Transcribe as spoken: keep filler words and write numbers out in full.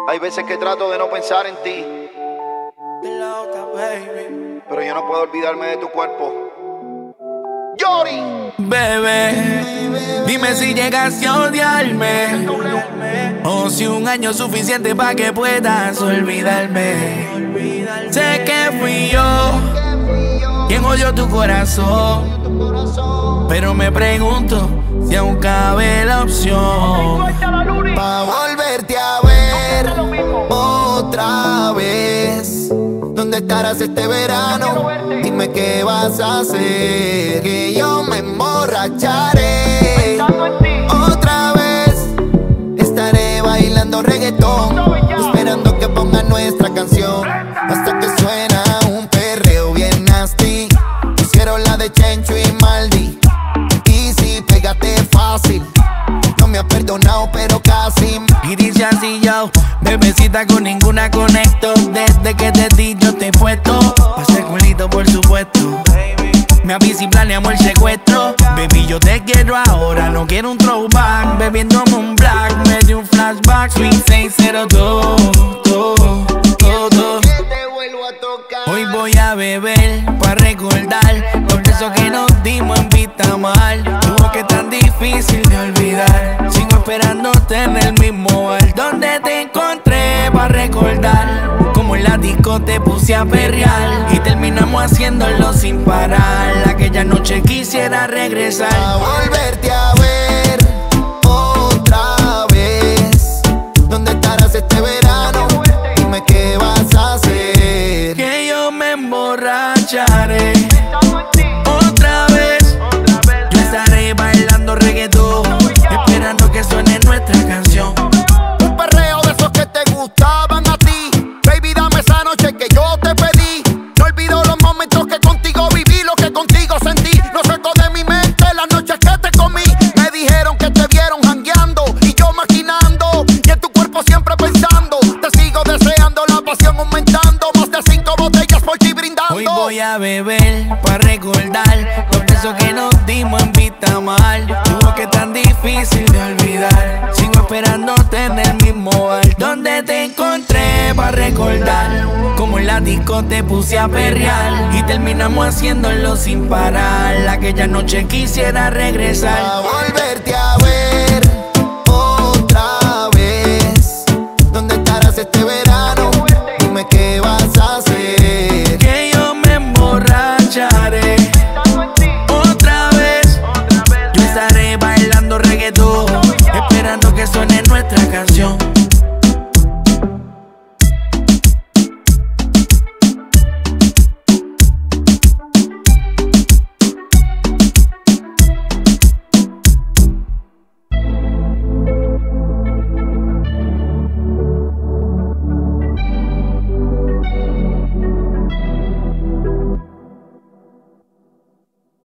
Hay veces que trato de no pensar en ti, pero yo no puedo olvidarme de tu cuerpo. Yori. Bebé, dime si llegaste a odiarme, o si un año es suficiente para que puedas olvidarme. Sé que fui yo quien odió tu corazón, pero me pregunto si aún cabe la opción pa' volverte a ver otra vez. ¿Dónde estarás este verano? Dime qué vas a hacer, que yo me emborracharé. Otra vez estaré bailando reggaetón, esperando que pongan nuestra canción, hasta que suena un perreo bien nasty. Hicieron la de Chencho y Maldi. Easy, pégate fácil. No me has perdonado, pero casi. Y dice así yo: bebecita, con ninguna conecto. Desde que te di yo te he puesto pa' ese culito, por supuesto. Me avisa y planeamos el secuestro. Baby, yo te quiero ahora, no quiero un throwback. Bebiéndome un black, me dio un flashback. Sweet seis cero dos, todo, todo. Hoy voy a beber pa' recordar los besos que nos dimos en vista mal. Tuvo que tan difícil de olvidar. Sigo esperándote en el mismo bar donde te encontré pa' recordar. Como en la disco te puse a perrear y terminamos haciéndolo sin parar. Aquella noche quisiera regresar a volverte a ver otra vez. ¿Dónde estarás este verano? Dime qué vas a hacer, que yo me emborracharé. Otra vez yo estaré bailando reggaetón, esperando que suene nuestra canción. Un perreo de esos que te gustaban a ti. Baby, dame esa noche que yo te pedí. No olvido los momentos que contigo viví, lo que contigo sentí. No saco de mi mente las noches que te comí. Me dijeron que te vieron jangueando y yo maquinando, y en tu cuerpo siempre pensando. Te sigo deseando, la pasión aumentando. Más de cinco botellas por ti brindando. Hoy voy a beber pa' recordar los besos que nos dimos en vista mal. Tuvo que tan difícil de olvidar. Sigo esperándote en el mismo bar donde te encontré pa' recordar. Como en la disco te puse a perrear y terminamos haciéndolo sin parar. Aquella noche quisiera regresar a volverte a